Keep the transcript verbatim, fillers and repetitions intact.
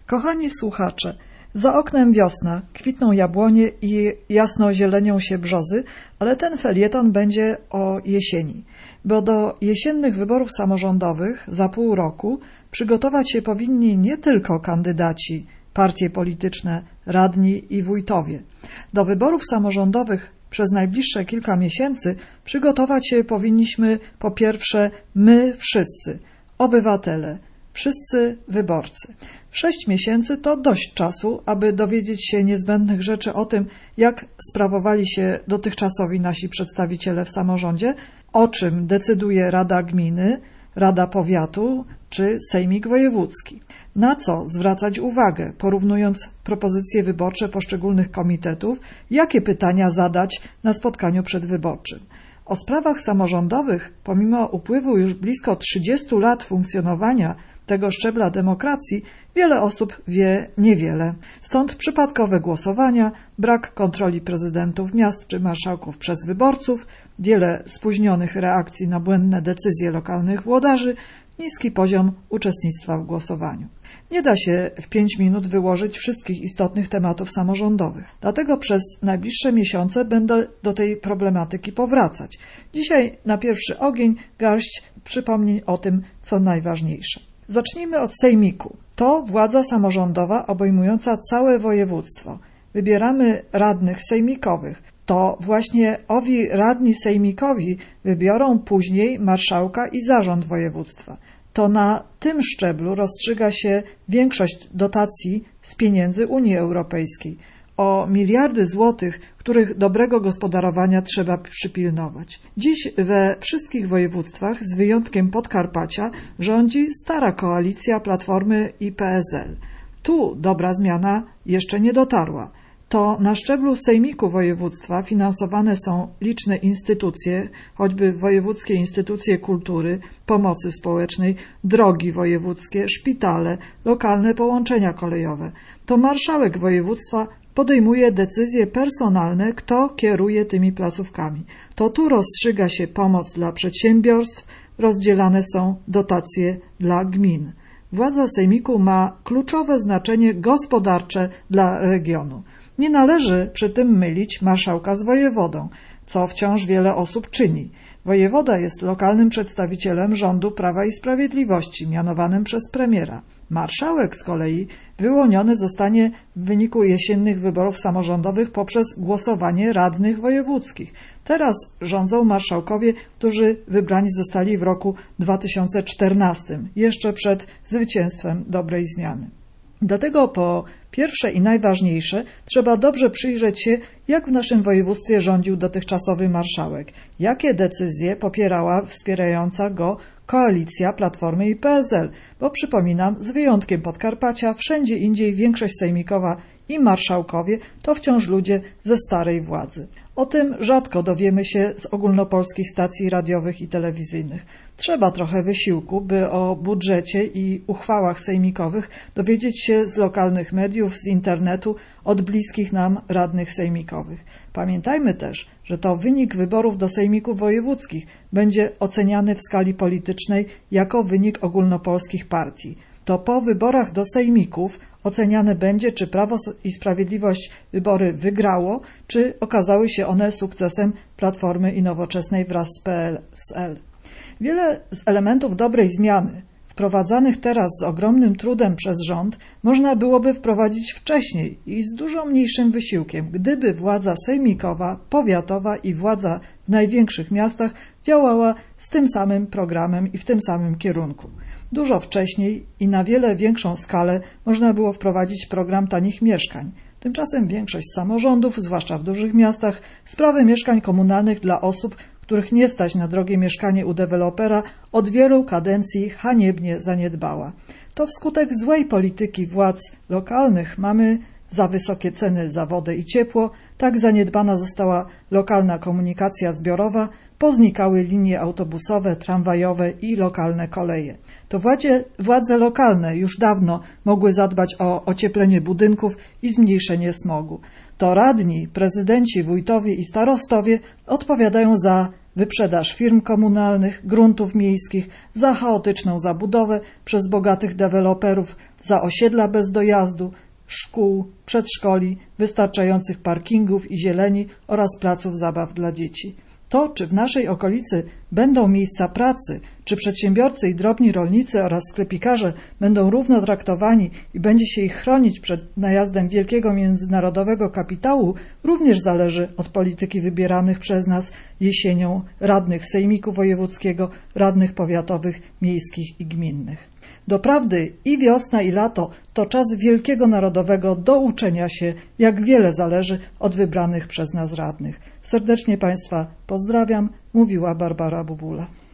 Kochani słuchacze, za oknem wiosna, kwitną jabłonie i jasno zielenią się brzozy, ale ten felieton będzie o jesieni, bo do jesiennych wyborów samorządowych za pół roku przygotować się powinni nie tylko kandydaci, partie polityczne, radni i wójtowie. Do wyborów samorządowych przez najbliższe kilka miesięcy przygotować się powinniśmy po pierwsze my wszyscy, obywatele, wszyscy wyborcy. Sześć miesięcy to dość czasu, aby dowiedzieć się niezbędnych rzeczy o tym, jak sprawowali się dotychczasowi nasi przedstawiciele w samorządzie, o czym decyduje Rada Gminy, Rada Powiatu czy Sejmik Wojewódzki. Na co zwracać uwagę, porównując propozycje wyborcze poszczególnych komitetów, jakie pytania zadać na spotkaniu przedwyborczym. O sprawach samorządowych, pomimo upływu już blisko trzydziestu lat funkcjonowania tego szczebla demokracji, wiele osób wie niewiele. Stąd przypadkowe głosowania, brak kontroli prezydentów miast czy marszałków przez wyborców, wiele spóźnionych reakcji na błędne decyzje lokalnych włodarzy, niski poziom uczestnictwa w głosowaniu. Nie da się w pięć minut wyłożyć wszystkich istotnych tematów samorządowych. Dlatego przez najbliższe miesiące będę do tej problematyki powracać. Dzisiaj na pierwszy ogień garść przypomnień o tym, co najważniejsze. Zacznijmy od sejmiku. To władza samorządowa obejmująca całe województwo. Wybieramy radnych sejmikowych. To właśnie owi radni sejmikowi wybiorą później marszałka i zarząd województwa. To na tym szczeblu rozstrzyga się większość dotacji z pieniędzy Unii Europejskiej. O miliardy złotych, których dobrego gospodarowania trzeba przypilnować. Dziś we wszystkich województwach, z wyjątkiem Podkarpacia, rządzi stara koalicja Platformy i P S L. Tu dobra zmiana jeszcze nie dotarła. To na szczeblu sejmiku województwa finansowane są liczne instytucje, choćby wojewódzkie instytucje kultury, pomocy społecznej, drogi wojewódzkie, szpitale, lokalne połączenia kolejowe. To marszałek województwa podejmuje decyzje personalne, kto kieruje tymi placówkami. To tu rozstrzyga się pomoc dla przedsiębiorstw, rozdzielane są dotacje dla gmin. Władza sejmiku ma kluczowe znaczenie gospodarcze dla regionu. Nie należy przy tym mylić marszałka z wojewodą, co wciąż wiele osób czyni. Wojewoda jest lokalnym przedstawicielem rządu Prawa i Sprawiedliwości, mianowanym przez premiera. Marszałek z kolei wyłoniony zostanie w wyniku jesiennych wyborów samorządowych poprzez głosowanie radnych wojewódzkich. Teraz rządzą marszałkowie, którzy wybrani zostali w roku dwa tysiące czternastym, jeszcze przed zwycięstwem dobrej zmiany. Dlatego po pierwsze i najważniejsze trzeba dobrze przyjrzeć się, jak w naszym województwie rządził dotychczasowy marszałek, jakie decyzje popierała wspierająca go koalicja Platformy i P S L, bo przypominam, z wyjątkiem Podkarpacia, wszędzie indziej większość sejmikowa i marszałkowie to wciąż ludzie ze starej władzy. O tym rzadko dowiemy się z ogólnopolskich stacji radiowych i telewizyjnych. Trzeba trochę wysiłku, by o budżecie i uchwałach sejmikowych dowiedzieć się z lokalnych mediów, z internetu, od bliskich nam radnych sejmikowych. Pamiętajmy też, że to wynik wyborów do sejmików wojewódzkich będzie oceniany w skali politycznej jako wynik ogólnopolskich partii. To po wyborach do sejmików oceniane będzie, czy Prawo i Sprawiedliwość wybory wygrało, czy okazały się one sukcesem Platformy i Nowoczesnej wraz z P S L. Wiele z elementów dobrej zmiany, wprowadzanych teraz z ogromnym trudem przez rząd, można byłoby wprowadzić wcześniej i z dużo mniejszym wysiłkiem, gdyby władza sejmikowa, powiatowa i władza w największych miastach działała z tym samym programem i w tym samym kierunku. Dużo wcześniej i na wiele większą skalę można było wprowadzić program tanich mieszkań. Tymczasem większość samorządów, zwłaszcza w dużych miastach, sprawy mieszkań komunalnych dla osób, których nie stać na drogie mieszkanie u dewelopera, od wielu kadencji haniebnie zaniedbała. To wskutek złej polityki władz lokalnych mamy za wysokie ceny za wodę i ciepło, tak zaniedbana została lokalna komunikacja zbiorowa, poznikały linie autobusowe, tramwajowe i lokalne koleje. To władze, władze lokalne już dawno mogły zadbać o ocieplenie budynków i zmniejszenie smogu. To radni, prezydenci, wójtowie i starostowie odpowiadają za wyprzedaż firm komunalnych, gruntów miejskich, za chaotyczną zabudowę przez bogatych deweloperów, za osiedla bez dojazdu, szkół, przedszkoli, wystarczających parkingów i zieleni oraz placów zabaw dla dzieci. To, czy w naszej okolicy będą miejsca pracy, czy przedsiębiorcy i drobni rolnicy oraz sklepikarze będą równo traktowani i będzie się ich chronić przed najazdem wielkiego międzynarodowego kapitału, również zależy od polityki wybieranych przez nas jesienią radnych Sejmiku Wojewódzkiego, radnych powiatowych, miejskich i gminnych. Doprawdy i wiosna, i lato to czas wielkiego narodowego douczenia się, jak wiele zależy od wybranych przez nas radnych. Serdecznie Państwa pozdrawiam, mówiła Barbara Bubula.